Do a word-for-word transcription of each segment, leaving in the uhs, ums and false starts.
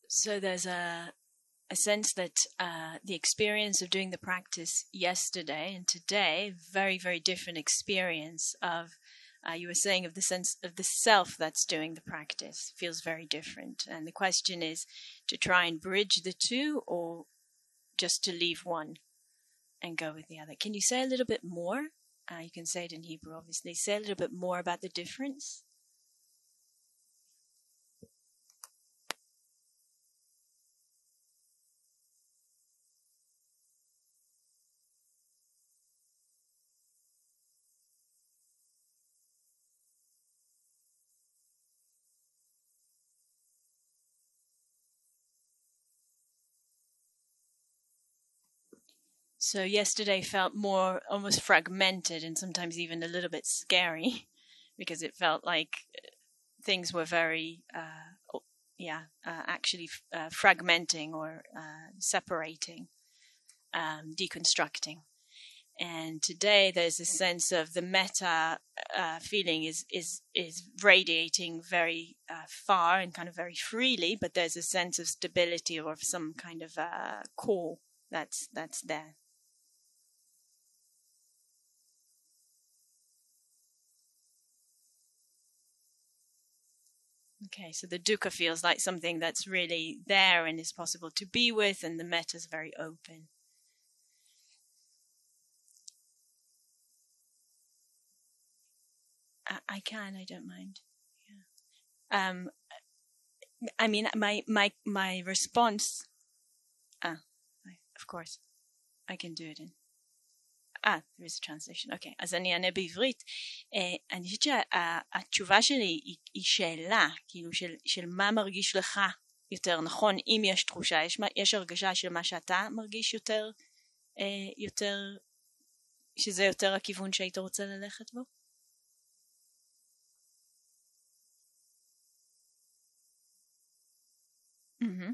So there's a a sense that uh, the experience of doing the practice yesterday and today, very, very different experience of, uh, you were saying, of the sense of the self that's doing the practice feels very different. And the question is to try and bridge the two or just to leave one and go with the other. Can you say a little bit more? Uh, you can say it in Hebrew, obviously. Say a little bit more about the difference. So yesterday felt more almost fragmented and sometimes even a little bit scary because it felt like things were very, uh, yeah, uh, actually uh, fragmenting or uh, separating, um, deconstructing. And today there's a sense of the meta uh, feeling is is is radiating very uh, far and kind of very freely, but there's a sense of stability or of some kind of uh, core that's that's there. Okay, so the dukkha feels like something that's really there and is possible to be with, and the metta is very open. I, I can, I don't mind. Yeah. Um, I mean, my my my response. Ah, of course, I can do it in. Ah, there is a translation. אוקיי, אז אני אענה בעברית. אני חושבת שהתשובה שלי היא שאלה, כאילו של, של מה מרגיש לך יותר נכון, אם יש תחושה, יש, יש הרגשה של מה שאתה מרגיש יותר, יותר, שזה יותר הכיוון שהיית רוצה ללכת בו? Mm-hmm.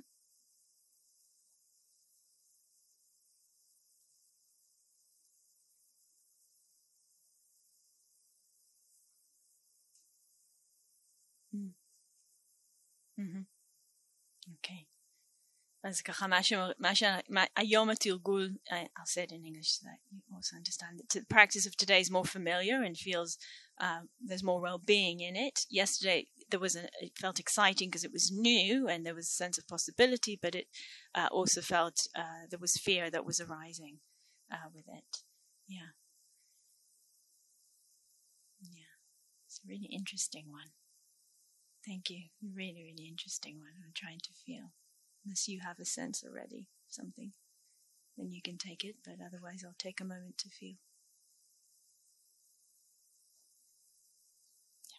אוקיי. אז ככה, מה ש... מה ש... היום התרגול, I'll say it in English so that you also understand it. The practice of today is more familiar and feels uh, there's more well-being in it. Yesterday, there was a, it felt exciting because it was new and there was a sense of possibility, but it uh, also felt uh, there was fear that was arising uh, with it. Yeah. Yeah. It's a really interesting one. Thank you. Really, really interesting one. I'm trying to feel. Unless you have a sense already, something, then you can take it, but otherwise I'll take a moment to feel. Yeah.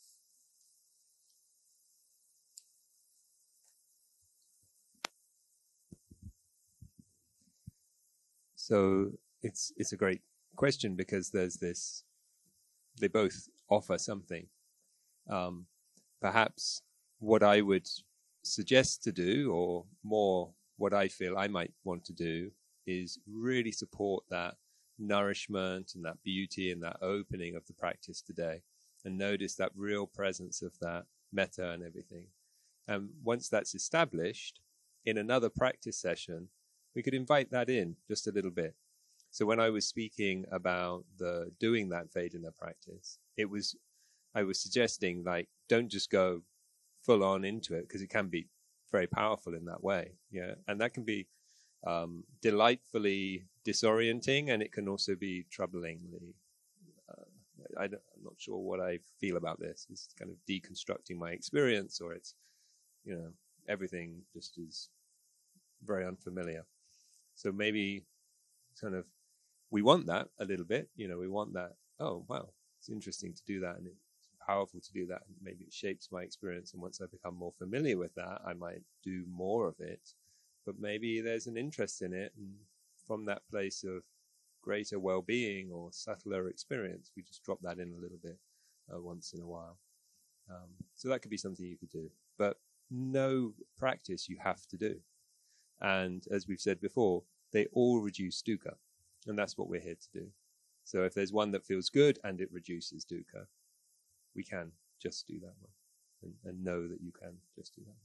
So it's it's a great question because there's this, they both offer something. Um, perhaps what I would suggest to do, or more what I feel I might want to do, is really support that nourishment and that beauty and that opening of the practice today, and notice that real presence of that metta and everything. And once that's established, in another practice session, we could invite that in just a little bit. So when I was speaking about the doing that Vedana practice, it was, I was suggesting, like, don't just go full on into it, because it can be very powerful in that way. Yeah. And that can be um, delightfully disorienting, and it can also be troublingly, uh, I don't, I'm not sure what I feel about this. It's kind of deconstructing my experience, or it's, you know, everything just is very unfamiliar. So maybe kind of, we want that a little bit, you know, we want that, oh, wow, it's interesting to do that, and it's powerful to do that, and maybe it shapes my experience, and once I become more familiar with that, I might do more of it. But maybe there's an interest in it, and from that place of greater well-being or subtler experience, we just drop that in a little bit uh, once in a while. Um, so that could be something you could do. But no practice you have to do. And as we've said before, they all reduce dukkha. And that's what we're here to do. So if there's one that feels good and it reduces dukkha, we can just do that one. And, and know that you can just do that one.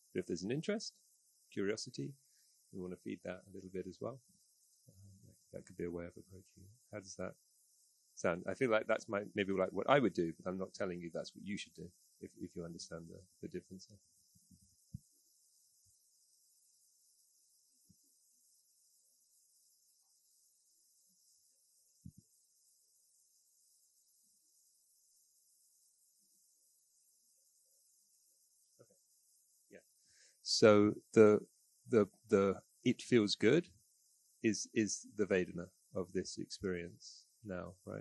But if there's an interest, curiosity, we want to feed that a little bit as well. Um, that could be a way of approaching it. How does that sound? I feel like that's my maybe like what I would do, but I'm not telling you that's what you should do. If if you understand the the difference there. So the the the it feels good is is the Vedana of this experience now, right?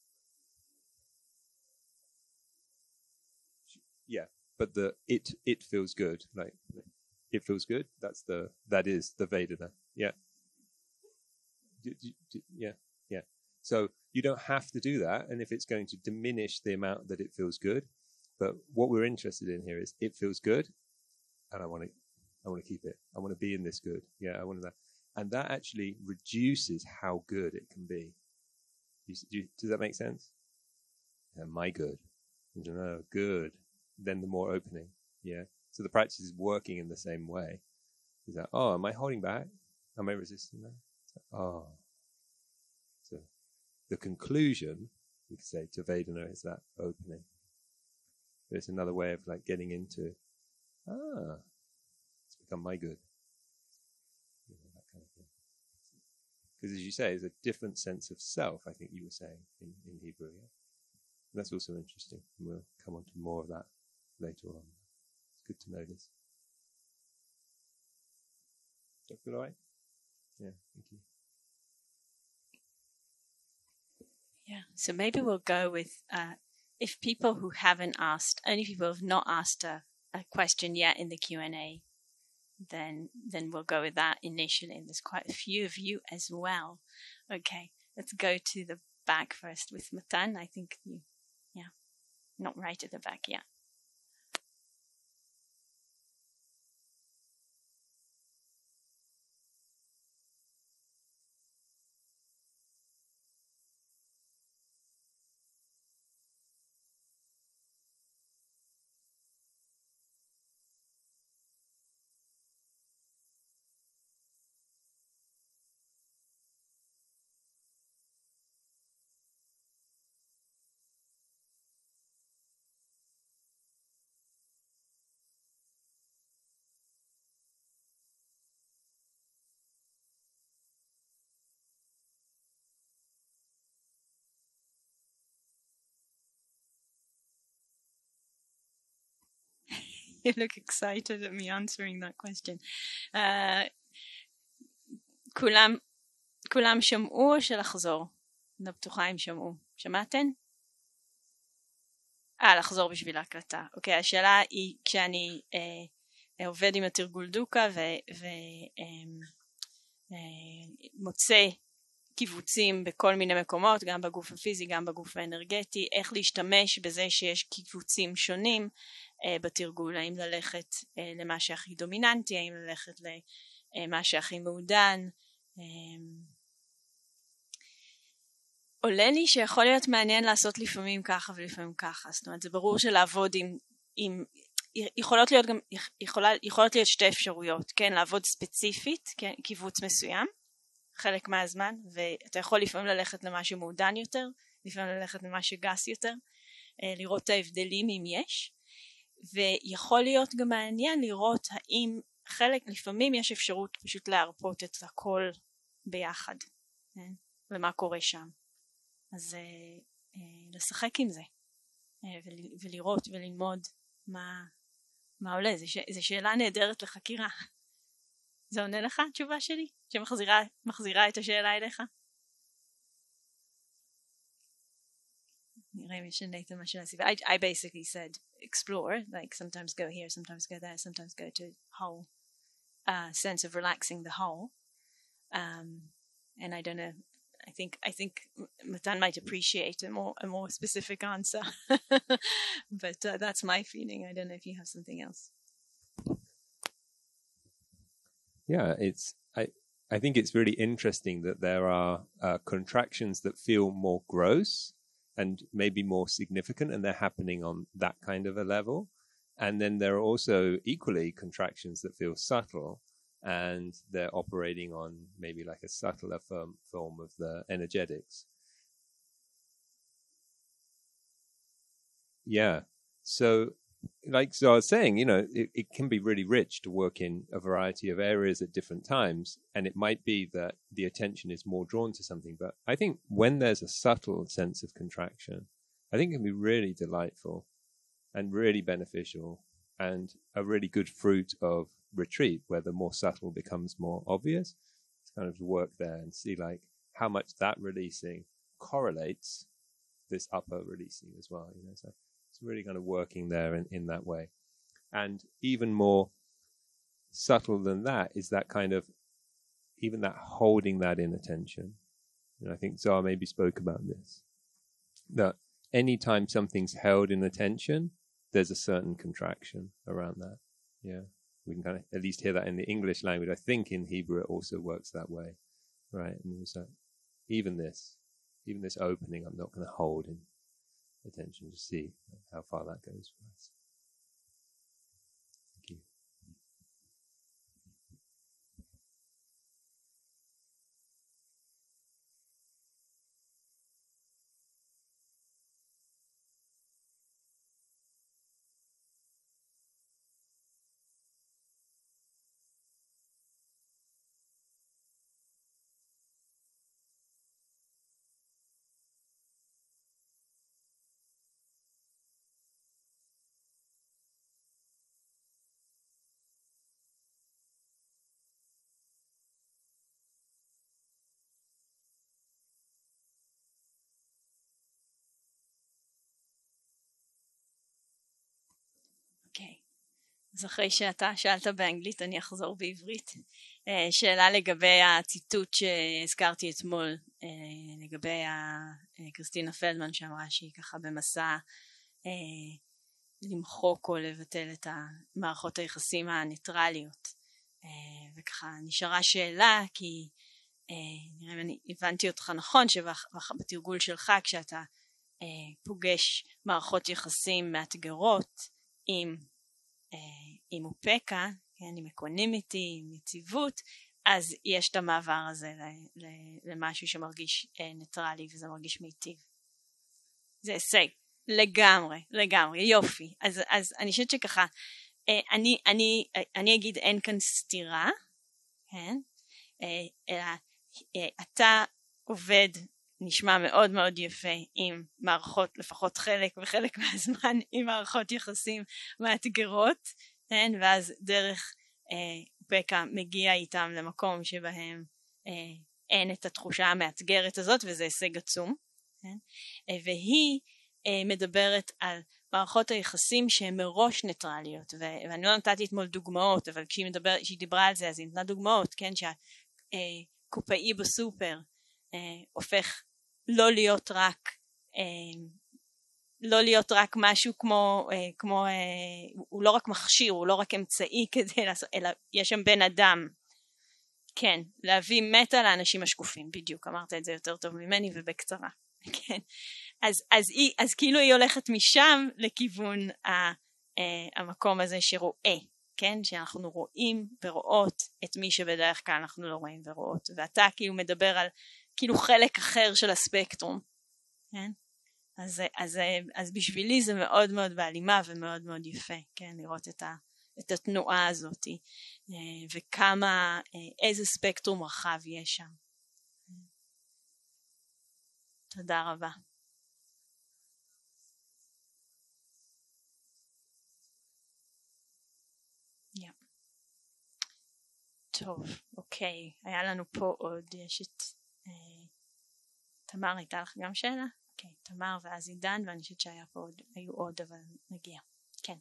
Yeah, but the it it feels good, like it feels good. That's the that is the Vedana. Yeah, d- d- d- yeah, yeah. So you don't have to do that, and if it's going to diminish the amount that it feels good, but what we're interested in here is it feels good, and I want to. I want to keep it. I want to be in this good. Yeah, I want that. And that actually reduces how good it can be. You, do you, does that make sense? Yeah, my good. No, good. Then the more opening. Yeah. So the practice is working in the same way. Is that, oh, am I holding back? Am I resisting that? Oh. So the conclusion, we could say, to Vedana is that opening. But it's another way of like getting into, ah, become my good. You know, that kind of thing. Because as you say, it's a different sense of self, I think you were saying in, in Hebrew. Yeah? And that's also interesting. And we'll come on to more of that later on. It's good to know this. Does that feel all right? Yeah, thank you. Yeah, so maybe we'll go with, uh, if people who haven't asked, only people who have not asked a, a question yet in the Q and A, then then we'll go with that initially. And there's quite a few of you as well. Okay, let's go to the back first with Matan. I think you, yeah, not right at the back, yeah. You look excited at me answering that question. Uh, כולם, כולם שמעו או שלחזור? אני בטוחה אם שמעו. שמעתן? אה, לחזור בשביל ההקלטה. אוקיי, השאלה היא כשאני אה, עובד עם התרגול דוקה ומוצא אה, אה, קיבוצים בכל מיני מקומות, גם בגוף הפיזי, גם בגוף האנרגטי, איך להשתמש בזה שיש קיבוצים שונים אה, בתרגול, האם ללכת אה, למה שהכי דומיננטי, האם ללכת למה שהכי מעודן. אה, עולה לי שיכול להיות מעניין לעשות לפעמים ככה ולפעמים ככה, זאת אומרת זה ברור שלעבוד עם, עם יכולות להיות גם, יכולה, יכולות להיות שתי אפשרויות, כן, לעבוד ספציפית, כן, קיבוץ מסוים, חלק מהזמן, ואתה יכול לפעמים ללכת למה שמעודן יותר, לפעמים ללכת למה שגס יותר, לראות את ההבדלים אם יש, ויכול להיות גם מעניין לראות האם חלק, לפעמים יש אפשרות פשוט להרפות את הכל ביחד, כן, ומה קורה שם. אז אה, אה, לשחק עם זה, אה, ול, ולראות וללמוד מה, מה עולה. זו, ש, זו שאלה נהדרת לחקירה. זה עונה לך התשובה שלי? שמחזירה מחזירה את השאלה אליך? נראה אם יש נייתן מה שעשיתי. I, I basically said explore, like sometimes go here, sometimes go there, sometimes go to whole uh, sense of relaxing the whole. Um, and I don't know, I think I think Matan might appreciate a more a more specific answer, but uh, that's my feeling. I don't know if you have something else. Yeah, it's I I think it's really interesting that there are uh, contractions that feel more gross and maybe more significant, and they're happening on that kind of a level. And then there are also equally contractions that feel subtle, and they're operating on maybe like a subtler form, form of the energetics. Yeah. So, like so I was saying, you know, it, it can be really rich to work in a variety of areas at different times. And it might be that the attention is more drawn to something. But I think when there's a subtle sense of contraction, I think it can be really delightful and really beneficial and a really good fruit of retreat, where the more subtle becomes more obvious. It's kind of to work there and see like how much that releasing correlates this upper releasing as well. You know, so it's really kind of working there in, in that way. And even more subtle than that is that kind of even that holding that in attention. And I think Zohar maybe spoke about this. That anytime something's held in attention, there's a certain contraction around that. Yeah. We can kind of at least hear that in the English language. I think in Hebrew it also works that way. Right. And so even this, even this opening, I'm not going to hold in attention to see how far that goes for us. Thank you. אוקיי. אז אחרי שאתה שאלת באנגלית, אני אחזור בעברית. שאלה לגבי הציטוט שהזכרתי אתמול, לגבי קריסטינה פלדמן שאמרה שהיא ככה במסע למחוק או לבטל את מערכות היחסים הניטרליות. וככה נשארה שאלה, כי נראה אם אני הבנתי אותך נכון, שבתרגול שלך כשאתה פוגש מערכות יחסים מאתגרות עם עם אופקה, כן, עם אקונימיטי, עם יציבות, אז יש את המעבר הזה למשהו שמרגיש ניטרלי וזה מרגיש מיטיב. זה הישג, לגמרי, לגמרי, יופי. אז, אז אני חושבת שככה, אני, אני, אני אגיד אין כאן סתירה, כן? אלא אתה עובד, נשמע מאוד מאוד יפה עם מערכות, לפחות חלק וחלק מהזמן עם מערכות יחסים מאתגרות, כן? ואז דרך אופקה מגיע איתם למקום שבהם אין את התחושה המאתגרת הזאת, וזה הישג עצום, כן? והיא מדברת על מערכות היחסים שהן מראש ניטרליות, ואני לא נתתי אתמול דוגמאות, אבל כשהיא, מדבר, כשהיא דיברה על זה אז היא נתנה דוגמאות, כן? שהקופאי בסופר הופך לא להיות רק לא להיות רק משהו כמו, כמו הוא לא רק מכשיר, הוא לא רק אמצעי כדי לעשות, אלא יש שם בן אדם, כן, להביא מטה לאנשים השקופים, בדיוק, אמרת את זה יותר טוב ממני ובקצרה, כן, אז, אז, היא, אז כאילו היא הולכת משם לכיוון ה, המקום הזה שרואה, כן, שאנחנו רואים ורואות את מי שבדרך כלל אנחנו לא רואים ורואות, ואתה כאילו מדבר על כאילו חלק אחר של הספקטרום, כן? אז, אז, אז בשבילי זה מאוד מאוד בהלימה ומאוד מאוד יפה, כן? לראות את, ה, את התנועה הזאת, וכמה, איזה ספקטרום רחב יש שם. תודה רבה. Yeah. טוב, אוקיי, היה לנו פה עוד, יש את אה, תמר, הייתה לך גם שאלה? אוקיי, תמר ואז עידן, ואני חושבת שהיה פה עוד, היו עוד, אבל נגיע. כן.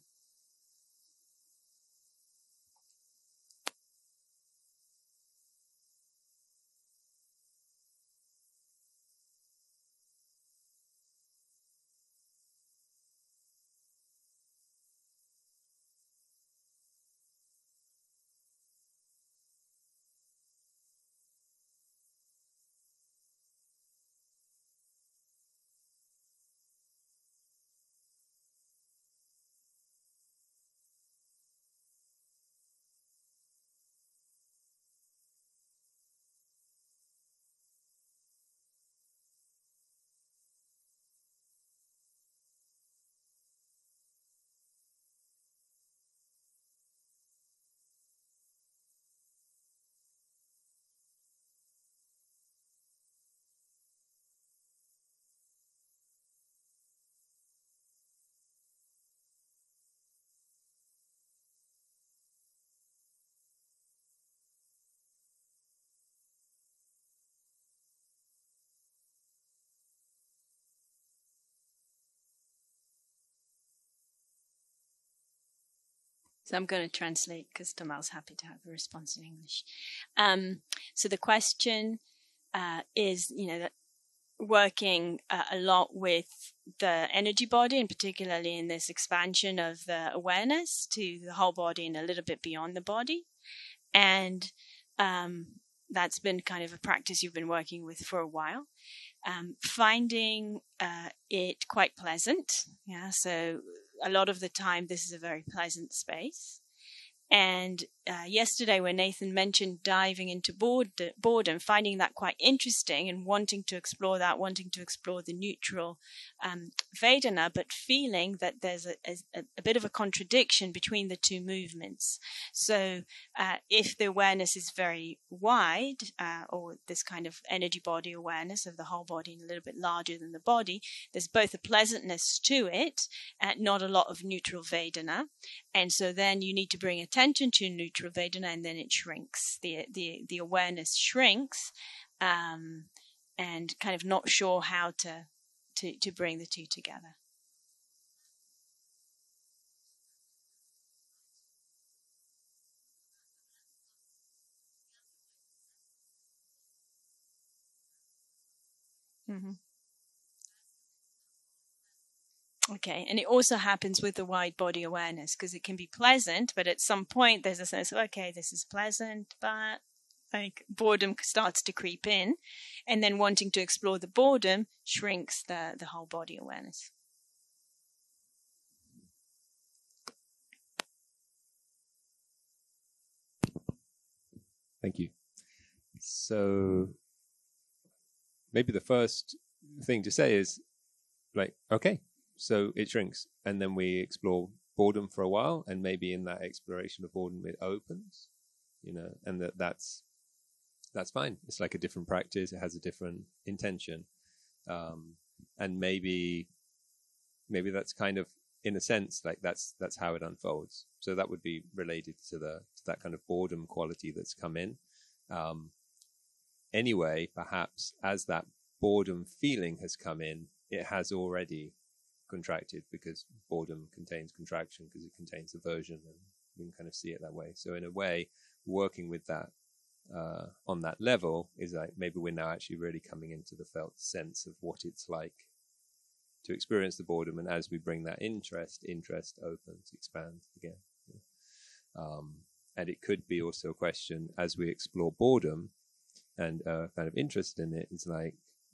So I'm going to translate because Tamal's happy to have a response in English. Um, so the question uh, is, you know, that working uh, a lot with the energy body, and particularly in this expansion of the awareness to the whole body and a little bit beyond the body. And um, that's been kind of a practice you've been working with for a while. Um, finding uh, it quite pleasant. Yeah, so a lot of the time, this is a very pleasant space. And uh, yesterday, when Nathan mentioned diving into bored, boredom, finding that quite interesting and wanting to explore that, wanting to explore the neutral um, Vedana, but feeling that there's a, a, a bit of a contradiction between the two movements. So uh, if the awareness is very wide, uh, or this kind of energy body awareness of the whole body and a little bit larger than the body, there's both a pleasantness to it, and not a lot of neutral Vedana. And so then you need to bring attention to neutral Vedana, and then it shrinks. The the the awareness shrinks, um, and kind of not sure how to to to bring the two together. Mm-hmm. Okay, and it also happens with the wide body awareness, because it can be pleasant, but at some point there's a sense of, okay, this is pleasant, but like boredom starts to creep in, and then wanting to explore the boredom shrinks the, the whole body awareness. Thank you. So maybe the first thing to say is like, okay, so it shrinks, and then we explore boredom for a while, and maybe in that exploration of boredom it opens, you know, and that that's that's fine. It's like a different practice. It has a different intention, um, and maybe maybe that's kind of, in a sense, like that's that's how it unfolds. So that would be related to the to that kind of boredom quality that's come in. Um, anyway, perhaps as that boredom feeling has come in, it has already contracted, because boredom contains contraction, because it contains aversion, and we can kind of see it that way. So in a way, working with that uh, on that level is like, maybe we're now actually really coming into the felt sense of what it's like to experience the boredom, and as we bring that interest, interest opens, expands again. Um, and it could be also a question, as we explore boredom and uh, kind of interest in it, it's like,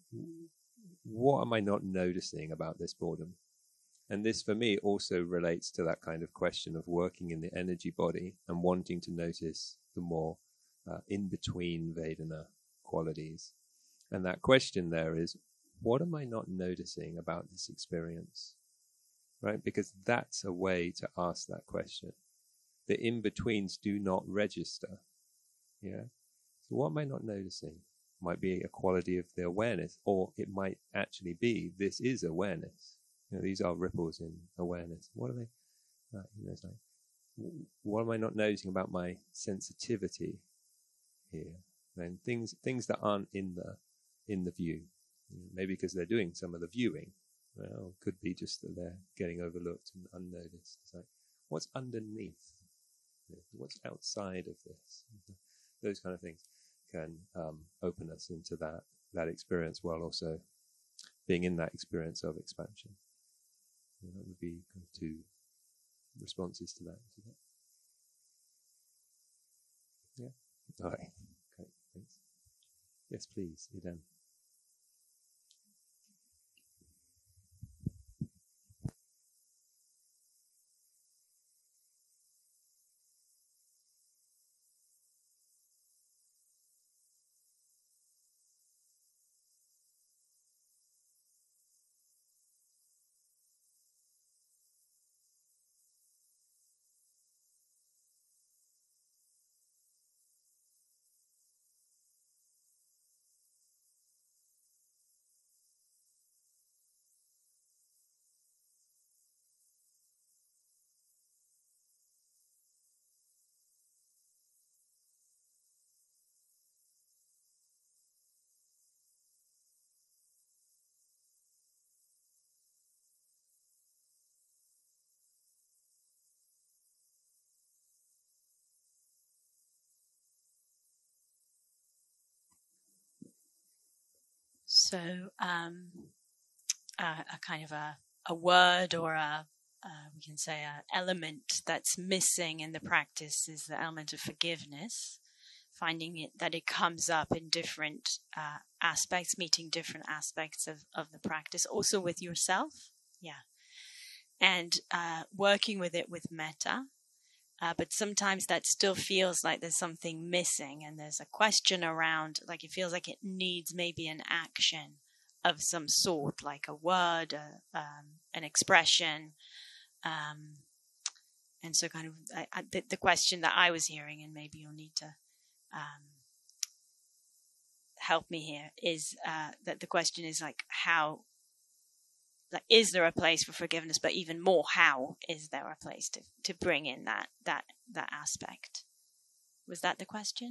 what am I not noticing about this boredom? And this, for me, also relates to that kind of question of working in the energy body and wanting to notice the more uh, in-between Vedana qualities. And that question there is, what am I not noticing about this experience? Right? Because that's a way to ask that question. The in-betweens do not register. Yeah. So what am I not noticing? Might be a quality of the awareness, or it might actually be, this is awareness. You know, these are ripples in awareness. What are they? Uh, you know, it's like, what am I not noticing about my sensitivity here? And things things that aren't in the in the view. You know, maybe because they're doing some of the viewing. Well, it could be just that they're getting overlooked and unnoticed. It's like, what's underneath? You know, what's outside of this? Those kind of things can um, open us into that that experience, while also being in that experience of expansion. And that would be kind of two responses to that. Yeah. All right. Okay. Thanks. Yes, please, Eden. So um, a, a kind of a, a word or a, uh, we can say an element that's missing in the practice is the element of forgiveness, finding it that it comes up in different uh, aspects, meeting different aspects of, of the practice, also with yourself. Yeah. And uh, working with it with metta. Uh, but sometimes that still feels like there's something missing and there's a question around, like it feels like it needs maybe an action of some sort, like a word, a, um, an expression. Um, and so kind of I, I, the, the question that I was hearing, and maybe you'll need to um, help me here, is uh, that the question is like how, like, is there a place for forgiveness, but even more, how is there a place to, to bring in that, that, that aspect? Was that the question?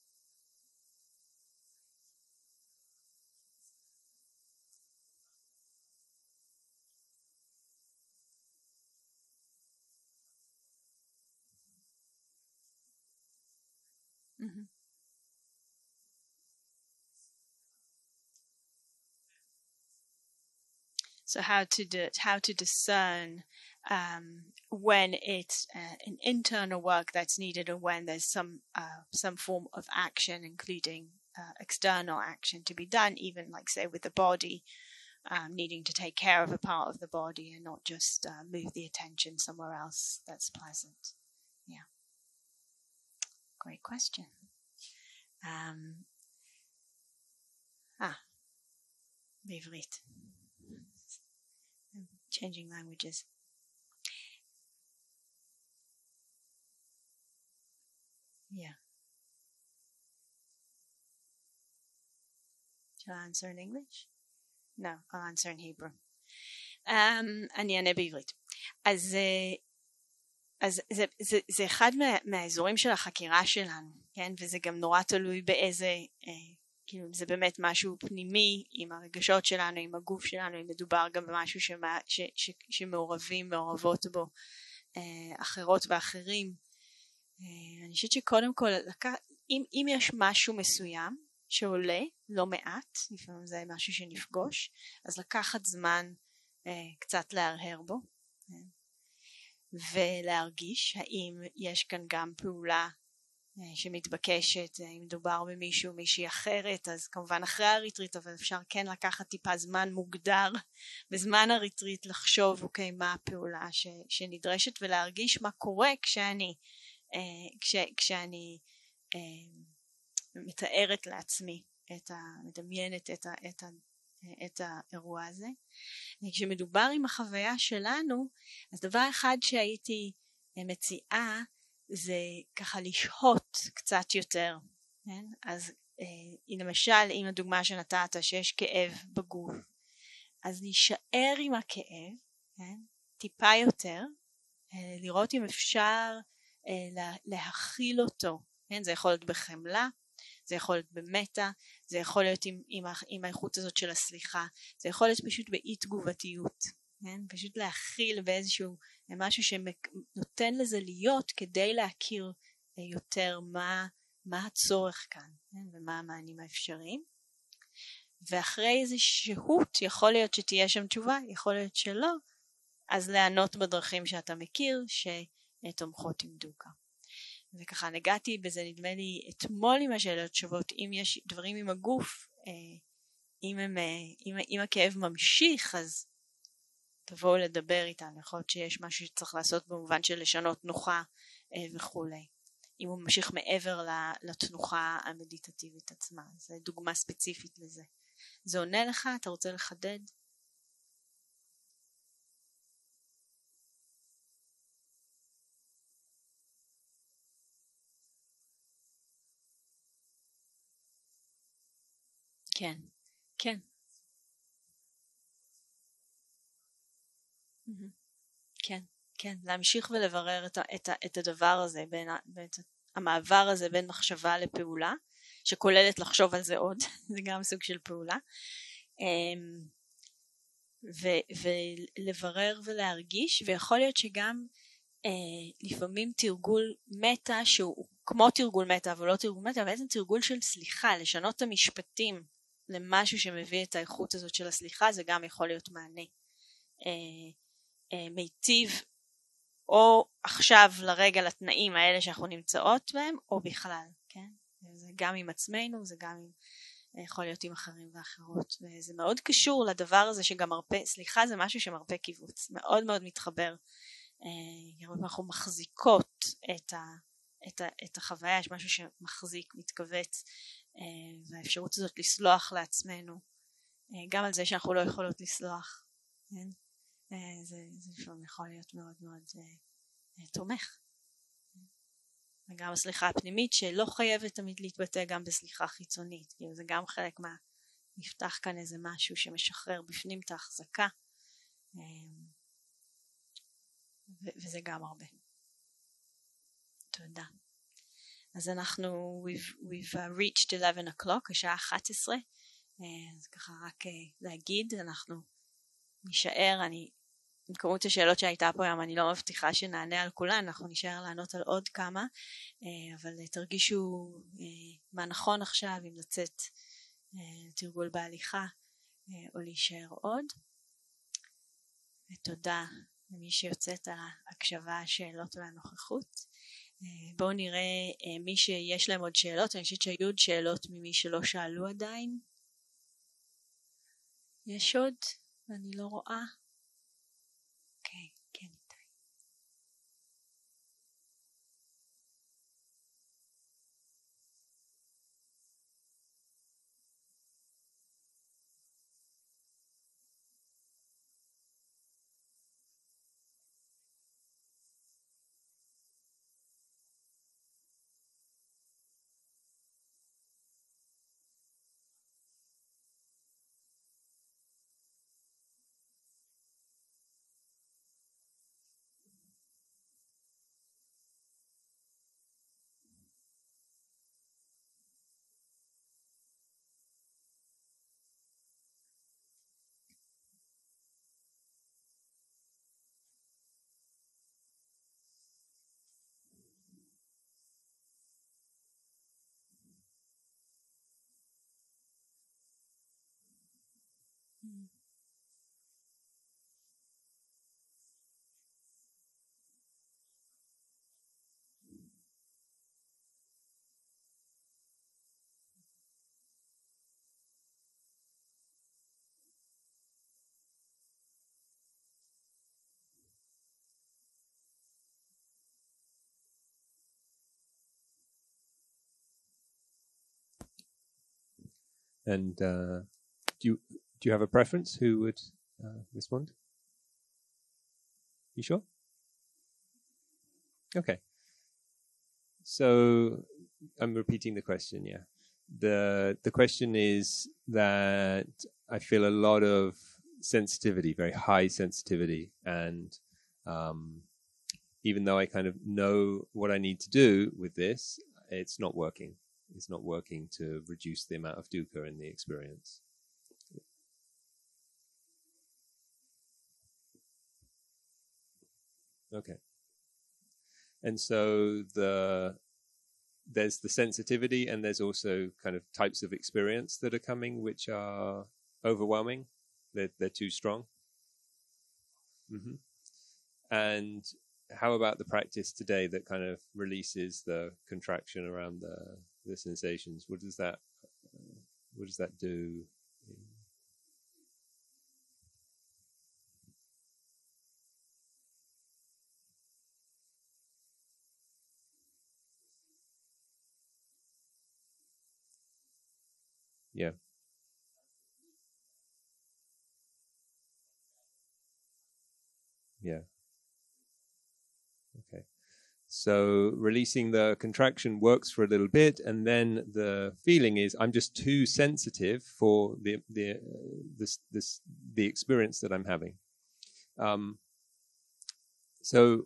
Mm-hmm. So how to do how to discern um, when it's uh, an internal work that's needed, and when there's some uh, some form of action, including uh, external action to be done, even like say with the body, um, needing to take care of a part of the body and not just uh, move the attention somewhere else that's pleasant. Yeah, great question. Um, ah, בעברית. Changing languages. Yeah. Shall I answer in English? No, I'll answer in Hebrew. Um, אני אענה בעברית. אז, אז זה, זה, זה אחד מה, מהאזורים של החקירה שלנו, כן? וזה גם נורא תלוי באיזה, אה, כאילו, זה באמת משהו פנימי עם הרגשות שלנו, עם הגוף שלנו, אם מדובר גם במשהו שמה, ש, ש, שמעורבים, מעורבות בו אה, אחרות ואחרים. אה, אני חושבת שקודם כל, אם, אם יש משהו מסוים שעולה, לא מעט, לפעמים זה משהו שנפגוש, אז לקחת זמן אה, קצת להרהר בו, אה, ולהרגיש האם יש כאן גם פעולה אה, שמתבקשת, אה, אם מדובר במישהו, מישהי אחרת, אז כמובן אחרי הריטריט, אבל אפשר כן לקחת טיפה זמן מוגדר, בזמן הריטריט לחשוב, אוקיי, מה הפעולה ש, שנדרשת, ולהרגיש מה קורה כשאני, אה, כש, כשאני אה, מתארת לעצמי, את ה, מדמיינת את, ה, את, ה, את האירוע הזה. כשמדובר עם החוויה שלנו, אז דבר אחד שהייתי מציעה, זה ככה לשהות קצת יותר. כן? אז למשל, עם הדוגמה שנתת, שיש כאב בגוף, אז להישאר עם הכאב, כן? טיפה יותר, לראות אם אפשר להכיל אותו. כן? זה יכול להיות בחמלה, זה יכול להיות במטה, זה יכול להיות עם, עם, עם האיכות הזאת של הסליחה, זה יכול להיות פשוט באי תגובתיות, כן? פשוט להכיל באיזשהו משהו שנותן לזה להיות, כדי להכיר יותר מה, מה הצורך כאן, כן? ומה המענים האפשריים. ואחרי איזה שהות, יכול להיות שתהיה שם תשובה, יכול להיות שלא, אז לענות בדרכים שאתה מכיר, שתומכות עם דוקה. וככה נגעתי בזה, נדמה לי אתמול עם השאלות שוות, אם יש דברים עם הגוף, אם, הם, אם, אם הכאב ממשיך, אז תבואו לדבר איתנו, יכול להיות שיש משהו שצריך לעשות במובן של לשנות תנוחה וכו'. אם הוא ממשיך מעבר לתנוחה המדיטטיבית עצמה, זו דוגמה ספציפית לזה. זה עונה לך? אתה רוצה לחדד? כן, כן. כן, כן. להמשיך ולברר את, את, את הדבר הזה, בין, בין, המעבר הזה בין מחשבה לפעולה, שכוללת לחשוב על זה עוד, זה גם סוג של פעולה, ו, ולברר ולהרגיש, ויכול להיות שגם לפעמים תרגול מטה, שהוא כמו תרגול מטה, אבל לא תרגול מטה, אבל בעצם תרגול של סליחה, לשנות את המשפטים למשהו שמביא את האיכות הזאת של הסליחה, זה גם יכול להיות מענה אה, אה, מיטיב, או עכשיו לרגע לתנאים האלה שאנחנו נמצאות בהם, או בכלל, כן? זה גם עם עצמנו, זה גם עם, יכול להיות עם אחרים ואחרות, וזה מאוד קשור לדבר הזה שגם מרפא, סליחה זה משהו שמרפא קיבוץ, מאוד מאוד מתחבר, אה, אנחנו מחזיקות את, ה, את, ה, את החוויה, יש משהו שמחזיק, מתכווץ, אה, והאפשרות הזאת לסלוח לעצמנו, אה, גם על זה שאנחנו לא יכולות לסלוח, כן? אה, זה, זה לפעמים יכול להיות מאוד מאוד אה, תומך. וגם הסליחה הפנימית שלא חייבת תמיד להתבטא גם בסליחה חיצונית, כאילו זה גם חלק מה, נפתח כאן איזה משהו שמשחרר בפנים את ההחזקה, ו- וזה גם הרבה. תודה. אז אנחנו, we've, we've uh, reached eleven o'clock, השעה אחת עשרה, אז ככה רק uh, להגיד, אנחנו נשאר, אני עם כמות השאלות שהייתה פה היום, אני לא מבטיחה שנענה על כולן, אנחנו נשאר לענות על עוד כמה, אבל תרגישו מה נכון עכשיו, אם לצאת תרגול בהליכה, או להישאר עוד. ותודה למי שיוצאת על ההקשבה, השאלות והנוכחות. בואו נראה מי שיש להם עוד שאלות, אני חושבת שהיו עוד שאלות ממי שלא שאלו עדיין. יש עוד? ואני לא רואה. אוקיי, כן איתי. And uh, do you do you have a preference who would uh, respond? You sure? Okay. So I'm repeating the question. Yeah. The the question is that I feel a lot of sensitivity, very high sensitivity, and um, even though I kind of know what I need to do with this, it's not working. It's not working to reduce the amount of dukkha in the experience. Okay. And so the there's the sensitivity, and there's also kind of types of experience that are coming which are overwhelming. They're, they're too strong. Mm-hmm. And how about the practice today that kind of releases the contraction around the the sensations? What does that uh, what does that do? Yeah. Yeah. Okay. So releasing the contraction works for a little bit, and then the feeling is I'm just too sensitive for the the uh, this this the experience that I'm having. Um, so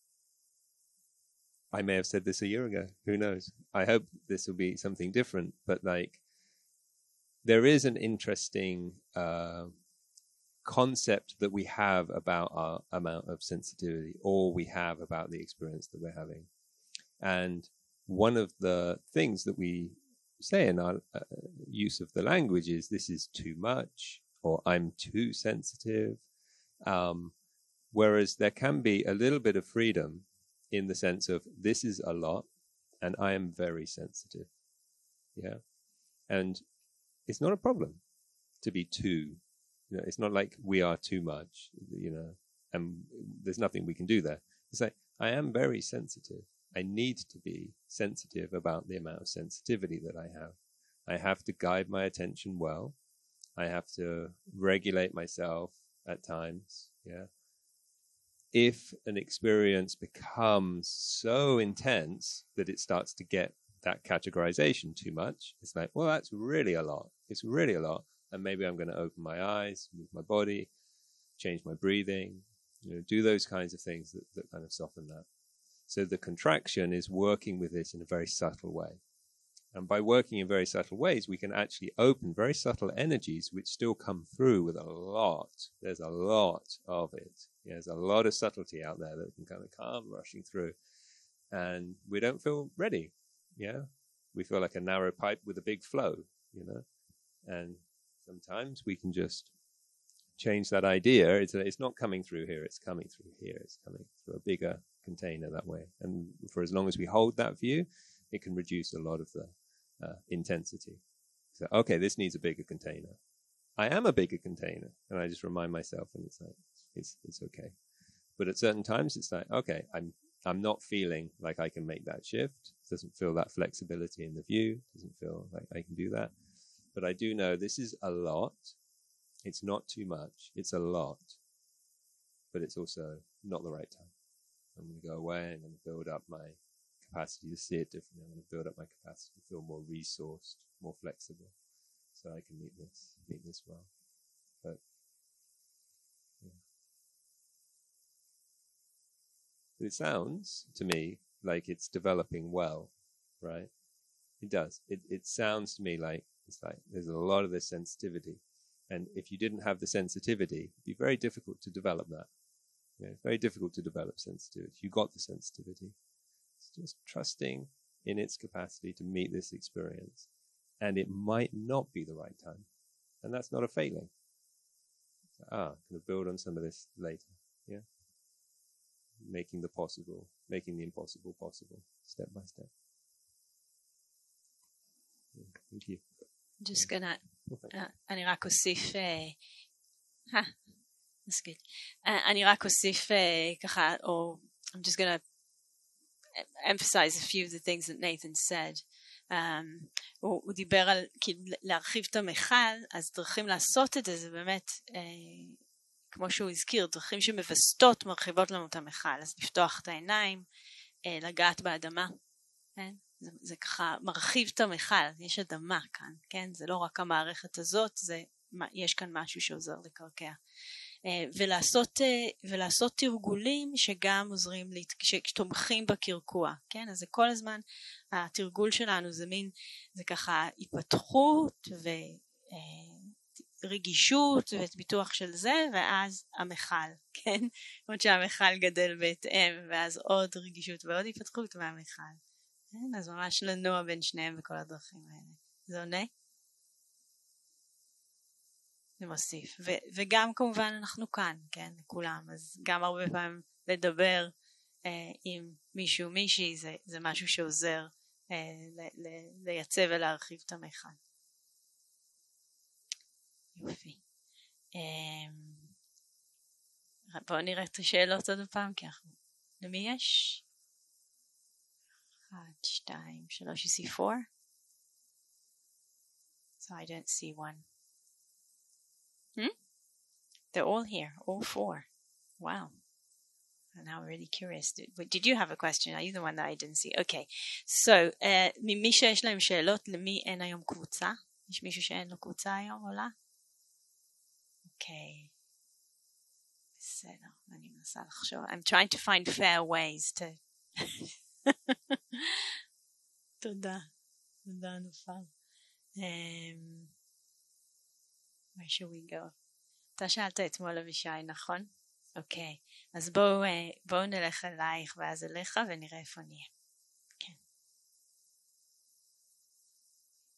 I may have said this a year ago. Who knows? I hope this will be something different. But like, there is an interesting uh, concept that we have about our amount of sensitivity, or we have about the experience that we're having. And one of the things that we say in our uh, use of the language is this is too much, or I'm too sensitive. Um, whereas there can be a little bit of freedom in the sense of this is a lot and I am very sensitive. Yeah. And it's not a problem to be too, you know, it's not like we are too much, you know, and there's nothing we can do there. It's like, I am very sensitive. I need to be sensitive about the amount of sensitivity that I have. I have to guide my attention well. I have to regulate myself at times. Yeah. If an experience becomes so intense that it starts to get that categorization too much, it's like, well, that's really a lot. It's really a lot. And maybe I'm going to open my eyes, move my body, change my breathing, you know, do those kinds of things that, that kind of soften that. So the contraction is working with this in a very subtle way. And by working in very subtle ways, we can actually open very subtle energies which still come through with a lot. There's a lot of it. Yeah, there's a lot of subtlety out there that can kind of come rushing through. And we don't feel ready. Yeah, we feel like a narrow pipe with a big flow, you know. And sometimes we can just change that idea. It's, it's not coming through here. It's coming through here. It's coming through a bigger container that way. And for as long as we hold that view, it can reduce a lot of the uh, intensity. So, okay, this needs a bigger container. I am a bigger container. And I just remind myself, and it's like, it's, it's okay. But at certain times, it's like, okay, I'm, I'm not feeling like I can make that shift. It doesn't feel that flexibility in the view. It doesn't feel like I can do that. But I do know this is a lot. It's not too much. It's a lot. But it's also not the right time. I'm going to go away. I'm going to build up my capacity to see it differently. I'm going to build up my capacity to feel more resourced, more flexible, so I can meet this, meet this well. But yeah. But it sounds to me like it's developing well, right? It does. It it sounds to me like it's like there's a lot of this sensitivity, and if you didn't have the sensitivity, it'd be very difficult to develop that. You know, very difficult to develop sensitivity. You got the sensitivity. It's just trusting in its capacity to meet this experience. And it might not be the right time. And that's not a failing. Ah, I'm going to build on some of this later. Yeah. Making the possible, making the impossible possible, step by step. Yeah, thank you. Just gonna, uh, אני רק אוסיף, uh, that's good. Uh, אני רק אוסיף uh, ככה, or I'm just gonna emphasize a few of the things that Nathan said. Um, הוא, הוא דיבר על כאילו, להרחיב את המחל, אז דרכים לעשות את זה, זה באמת, אה, כמו שהוא הזכיר, דרכים שמבסטות מרחיבות לנו את המחל, אז לפתוח את העיניים, אה, לגעת באדמה, כן? זה, זה ככה מרחיב את המחל, יש אדמה כאן, כן? זה לא רק המערכת הזאת, זה, יש כאן משהו שעוזר לקרקע. ולעשות, ולעשות תרגולים שגם עוזרים, שתומכים בקרקוע, כן? אז זה כל הזמן, התרגול שלנו זה מין, זה ככה התפתחות ורגישות וביטוח של זה, ואז המחל, כן? עוד שהמחל גדל בהתאם, ואז עוד רגישות ועוד התפתחות מהמחל. כן? אז ממש לנוע בין שניהם בכל הדרכים האלה. זה עונה? זה מוסיף. ו- וגם כמובן אנחנו כאן, כן, לכולם, אז גם הרבה פעמים לדבר אה, עם מישהו, מישהי, זה, זה משהו שעוזר אה, ל- ל- לייצב ולהרחיב את המחל. יופי. אה, בואו נראה את השאלות עוד פעם, כי אנחנו, למי יש? אחת, שתיים, שלוש, you see four? So I don't see one. Hmm? They're all here, all four. Wow. I'm now really curious. Did, did you have a question? Are you the one that I didn't see? Okay. So, uh, ממי שיש להם שאלות, למי אין היום קבוצה? יש מישהו שאין לו קבוצה היום, עולה? אוקיי. בסדר, אני מנסה לחשוב. I'm trying to find fair ways to... תודה. תודה, נופל. Um, where should we go? אתה שאלת אתמול אבישי, נכון? אוקיי, אז בואו, בואו נלך אלייך ואז אליך ונראה איפה נהיה. כן.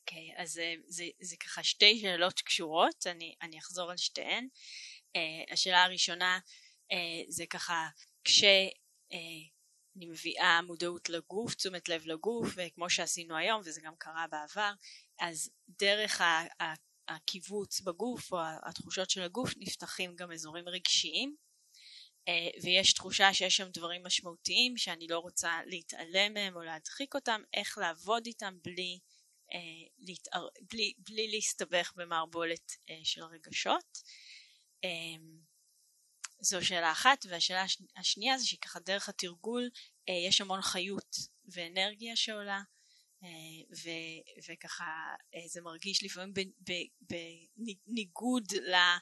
אוקיי, אז זה, זה, זה ככה שתי שאלות קשורות, אני, אני אחזור על שתיהן. Uh, השאלה הראשונה uh, זה ככה, כשאני uh, מביאה מודעות לגוף, תשומת לב לגוף, וכמו שעשינו היום, וזה גם קרה בעבר, אז דרך ה- ה- הקיבוץ בגוף, או התחושות של הגוף, נפתחים גם אזורים רגשיים, uh, ויש תחושה שיש שם דברים משמעותיים, שאני לא רוצה להתעלם מהם או להדחיק אותם, איך לעבוד איתם בלי, uh, להתער... בלי, בלי להסתבך במערבולת uh, של רגשות. זו שאלה אחת, והשאלה השנייה זה שככה דרך התרגול יש המון חיות ואנרגיה שעולה, וככה זה מרגיש לפעמים בניגוד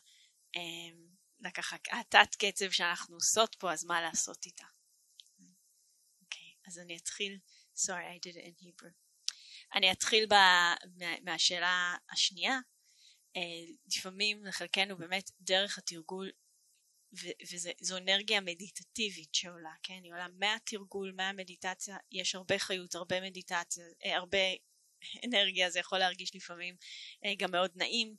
לככה התת קצב שאנחנו עושות פה, אז מה לעשות איתה? אוקיי, אז אני אתחיל, sorry I did it in Hebrew. אני אתחיל מהשאלה השנייה. לפעמים לחלקנו באמת דרך התרגול, וזו אנרגיה מדיטטיבית שעולה, כן? היא עולה מהתרגול, מהמדיטציה, יש הרבה חיות, הרבה מדיטציה, הרבה אנרגיה, זה יכול להרגיש לפעמים גם מאוד נעים,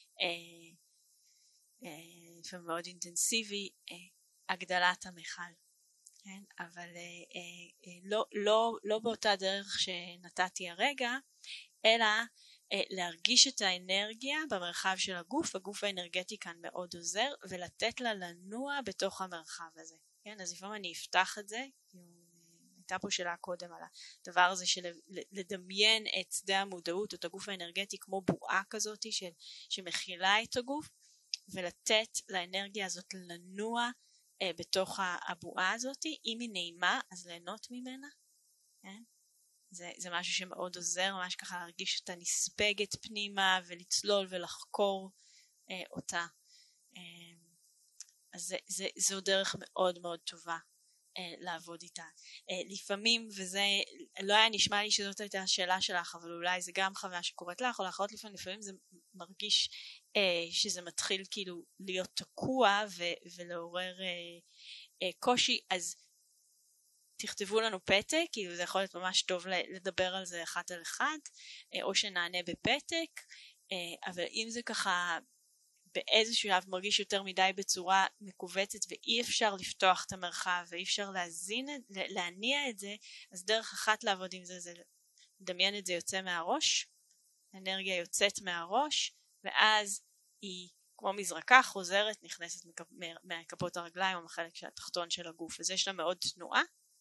לפעמים מאוד אינטנסיבי, הגדלת המכל, כן? אבל לא, לא, לא באותה דרך שנתתי הרגע, אלא להרגיש את האנרגיה במרחב של הגוף, הגוף האנרגטי כאן מאוד עוזר, ולתת לה לנוע בתוך המרחב הזה. כן? אז לפעמים אני אפתח את זה, הייתה פה שאלה קודם על הדבר הזה של לדמיין את שדה המודעות, או את הגוף האנרגטי כמו בועה כזאת של, שמכילה את הגוף, ולתת לאנרגיה הזאת לנוע אה, בתוך הבועה הזאת, אם היא נעימה אז ליהנות ממנה, כן? זה, זה משהו שמאוד עוזר, ממש ככה להרגיש אותה נספגת פנימה ולצלול ולחקור אה, אותה. אה, אז זה, זה, זו דרך מאוד מאוד טובה אה, לעבוד איתה. אה, לפעמים, וזה לא היה נשמע לי שזאת הייתה השאלה שלך, אבל אולי זה גם חוויה שקורית לך, או לאחרות לפעמים, לפעמים זה מרגיש אה, שזה מתחיל כאילו להיות תקוע ו- ולעורר אה, אה, קושי, אז תכתבו לנו פתק, כאילו זה יכול להיות ממש טוב לדבר על זה אחד על אחד, או שנענה בפתק, אבל אם זה ככה באיזשהו שלב מרגיש יותר מדי בצורה מקובצת ואי אפשר לפתוח את המרחב ואי אפשר להזין, להניע את זה, אז דרך אחת לעבוד עם זה זה לדמיין את זה יוצא מהראש, האנרגיה יוצאת מהראש, ואז היא כמו מזרקה חוזרת, נכנסת מכפות הרגליים או מהחלק של התחתון של הגוף, אז יש לה מאוד תנועה,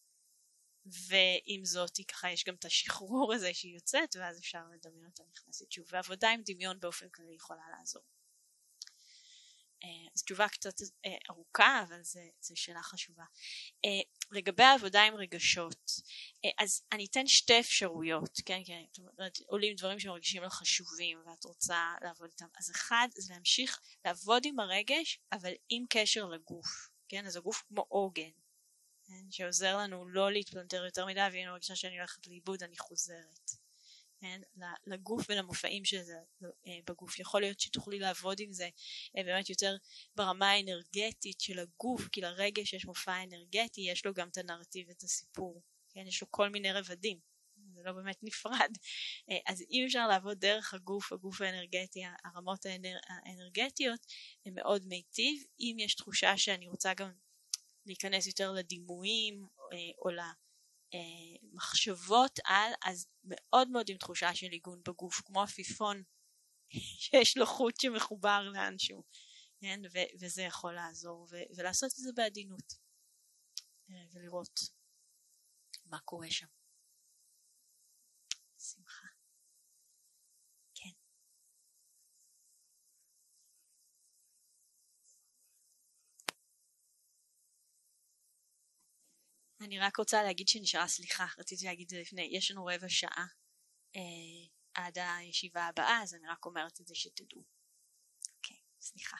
ועם זאת ככה יש גם את השחרור הזה שהיא יוצאת, ואז אפשר לדמיין אותה נכנסת שוב, ועבודה עם דמיון באופן כללי יכולה לעזור. אז תשובה קצת ארוכה, אבל זו שאלה חשובה. לגבי העבודה עם רגשות, אז אני אתן שתי אפשרויות, כן, כן, עולים דברים שמרגישים לך חשובים ואת רוצה לעבוד איתם. אז אחד זה להמשיך לעבוד עם הרגש, אבל עם קשר לגוף, כן, אז הגוף כמו עוגן, כן, שעוזר לנו לא להתפלנטר יותר מדי, ואם אני מרגישה שאני הולכת לאיבוד אני חוזרת, כן, לגוף ולמופעים של זה בגוף. יכול להיות שתוכלי לעבוד עם זה באמת יותר ברמה האנרגטית של הגוף, כי לרגש יש מופע אנרגטי, יש לו גם את הנרטיב ואת הסיפור, כן, יש לו כל מיני רבדים, זה לא באמת נפרד. אז אם אפשר לעבוד דרך הגוף, הגוף האנרגטי, הרמות האנר... האנרגטיות הם מאוד מיטיב. אם יש תחושה שאני רוצה גם להיכנס יותר לדימויים או למחשבות על, אז מאוד מאוד עם תחושה של עיגון בגוף, כמו עפיפון שיש לו חוט שמחובר לאנשהו, כן? ו- וזה יכול לעזור, ו- ולעשות את זה בעדינות ולראות מה קורה שם. שמחה. כן. אני רק רוצה להגיד שנשארה, סליחה, רציתי להגיד את זה לפני, יש לנו רבע שעה אה, עד הישיבה הבאה, אז אני רק אומרת את זה שתדעו. אוקיי, סליחה.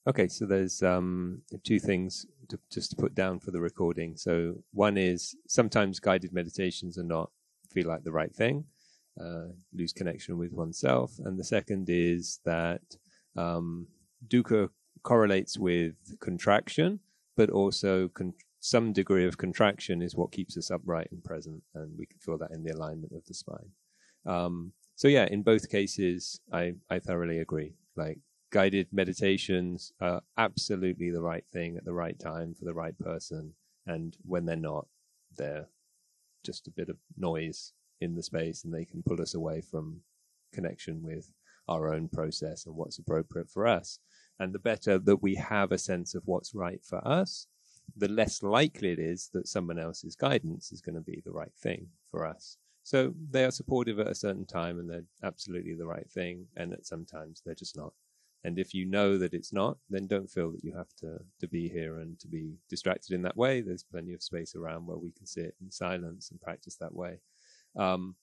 Okay, so there's um, two things to, just to put down for the recording. So one is sometimes guided meditations are not feel like the right thing, uh, lose connection with oneself. And the second is that um, dukkha correlates with contraction, but also con- some degree of contraction is what keeps us upright and present, and we can feel that in the alignment of the spine. Um, so yeah, in both cases, I, I thoroughly agree. Like, guided meditations are absolutely the right thing at the right time for the right person. And when they're not, they're just a bit of noise in the space, and they can pull us away from connection with our own process and what's appropriate for us. And the better that we have a sense of what's right for us, the less likely it is that someone else's guidance is going to be the right thing for us. So they are supportive at a certain time, and they're absolutely the right thing, and at sometimes they're just not. And if you know that it's not, then don't feel that you have to, to be here and to be distracted in that way. There's plenty of space around where we can sit in silence and practice that way. Um,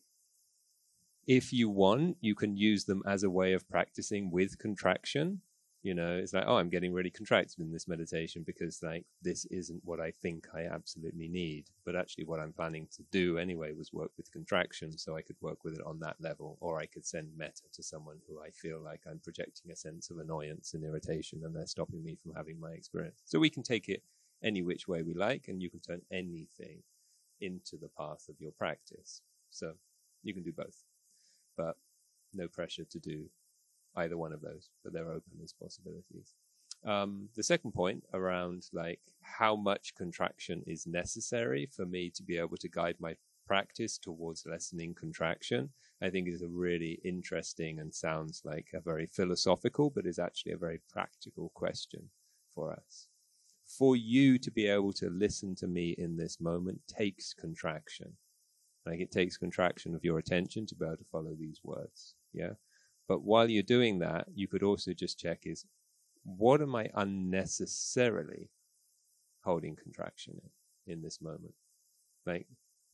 if you want, you can use them as a way of practicing with contraction. You know, it's like, oh, I'm getting really contracted in this meditation because, like, this isn't what I think I absolutely need. But actually what I'm planning to do anyway was work with contraction, so I could work with it on that level. Or I could send metta to someone who I feel like I'm projecting a sense of annoyance and irritation, and they're stopping me from having my experience. So we can take it any which way we like, and you can turn anything into the path of your practice. So you can do both, but no pressure to do either one of those, but they're open as possibilities. Um, the second point around, like, how much contraction is necessary for me to be able to guide my practice towards lessening contraction, I think is a really interesting and sounds like a very philosophical, but is actually a very practical question for us. For you to be able to listen to me in this moment takes contraction. Like, it takes contraction of your attention to be able to follow these words. Yeah. But while you're doing that, you could also just check is, what am I unnecessarily holding contraction in, in this moment? Like,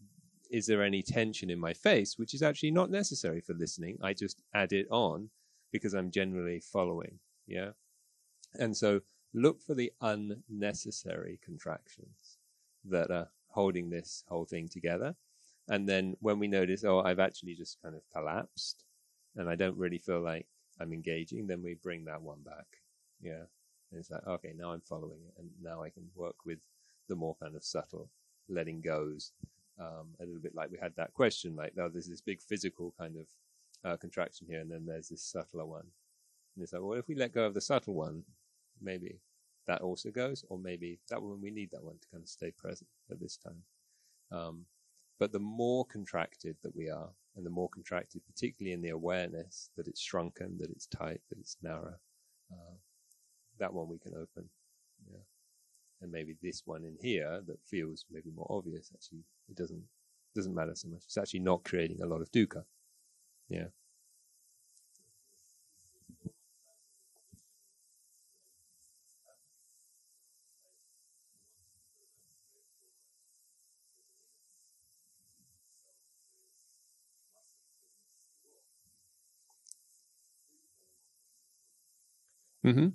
is there any tension in my face, which is actually not necessary for listening? I just add it on because I'm generally following. Yeah. And so look for the unnecessary contractions that are holding this whole thing together. And then when we notice, oh, I've actually just kind of collapsed, and I don't really feel like I'm engaging, then we bring that one back. Yeah. And it's like, okay, now I'm following it, and now I can work with the more kind of subtle letting goes. Um, a little bit like we had that question, like, oh, there's this big physical kind of uh, contraction here, and then there's this subtler one. And it's like, well, if we let go of the subtle one, maybe that also goes, or maybe that one, we need that one to kind of stay present at this time. Um, But the more contracted that we are, and the more contracted, particularly in the awareness that it's shrunken, that it's tight, that it's narrow, uh, that one we can open. Yeah. And maybe this one in here that feels maybe more obvious, actually, it doesn't doesn't matter so much. It's actually not creating a lot of dukkha. Yeah. Mm-hmm.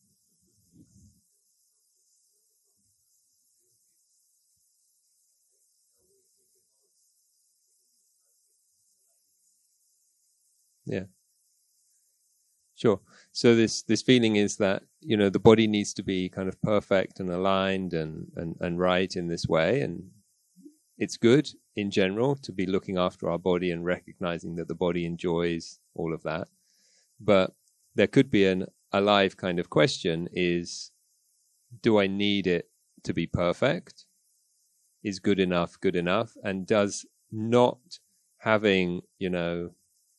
Yeah. Sure. So this, this feeling is that, you know, the body needs to be kind of perfect and aligned and, and, and right in this way. And it's good in general to be looking after our body and recognizing that the body enjoys all of that. But there could be an alive kind of question is, do I need it to be perfect? Is good enough good enough? And does not having, you know,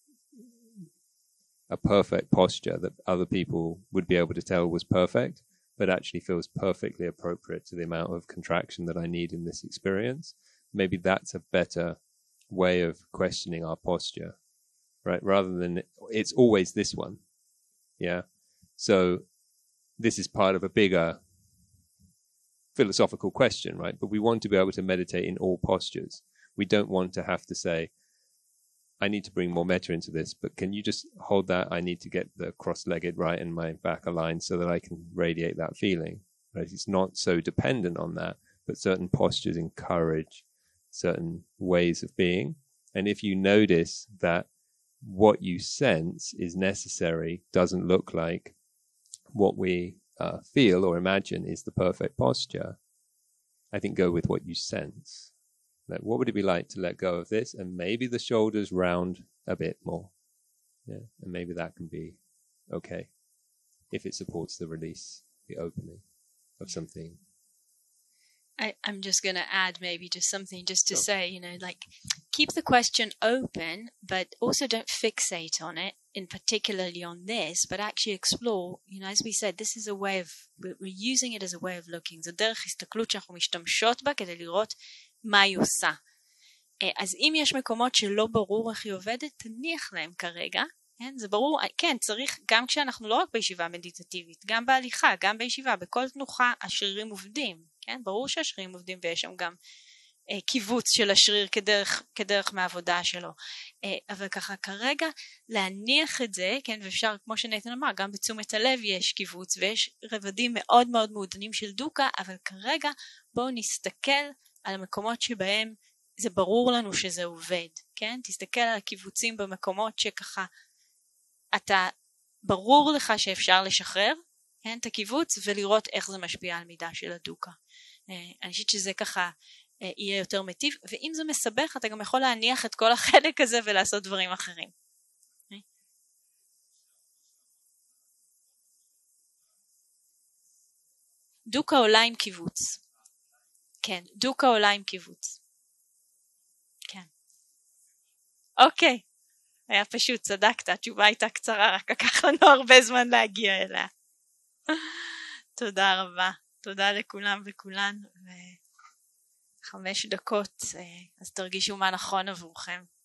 a perfect posture that other people would be able to tell was perfect, but actually feels perfectly appropriate to the amount of contraction that I need in this experience, maybe that's a better way of questioning our posture, right? Rather than it's always this one. Yeah. So this is part of a bigger philosophical question, right? But we want to be able to meditate in all postures. We don't want to have to say, I need to bring more metta into this, but can you just hold that? I need to get the cross-legged right and my back aligned so that I can radiate that feeling. Right? It's not so dependent on that, but certain postures encourage certain ways of being. And if you notice that what you sense is necessary doesn't look like what we uh, feel or imagine is the perfect posture, I think go with what you sense. Like, what would it be like to let go of this and maybe the shoulders round a bit more? Yeah, and maybe that can be okay if it supports the release, the opening of something. I, I'm just going to add maybe just something just to Oh. say, you know, like keep the question open, but also don't fixate on it, in particularly on this, but actually explore, you know, as we said, this is a way of, we're using it as a way of looking. זה דרך הסתכלות שאנחנו משתמשות בה כדי לראות מה היא עושה. אז אם יש מקומות שלא ברור איך היא עובדת, תניח להם כרגע, כן? זה ברור, כן, צריך, גם כשאנחנו לא רק בישיבה מדיטטיבית, גם בהליכה, גם בישיבה, בכל תנוחה השרירים עובדים, כן? ברור שהשרירים עובדים ויש שם גם אה, קיבוץ של השריר כדרך, כדרך מהעבודה שלו. אה, אבל ככה כרגע להניח את זה, כן? ואפשר, כמו שנתן אמר, גם בתשומת הלב יש קיבוץ ויש רבדים מאוד מאוד מעודנים של דוקה, אבל כרגע בואו נסתכל על המקומות שבהם זה ברור לנו שזה עובד, כן? תסתכל על הקיבוצים במקומות שככה אתה ברור לך שאפשר לשחרר, כן, את הקיבוץ ולראות איך זה משפיע על מידה של הדוקה. אני חושבת שזה ככה יהיה יותר מטיב, ואם זה מסבך אתה גם יכול להניח את כל החלק הזה ולעשות דברים אחרים. דוקה עולה עם קיבוץ. כן, דוקה עולה עם קיבוץ. כן. אוקיי. היה פשוט, צדקת, התשובה הייתה קצרה, רק לקח לנו הרבה זמן להגיע אליה. תודה רבה. תודה לכולם וכולן. וחמש דקות, אז תרגישו מה נכון עבורכם.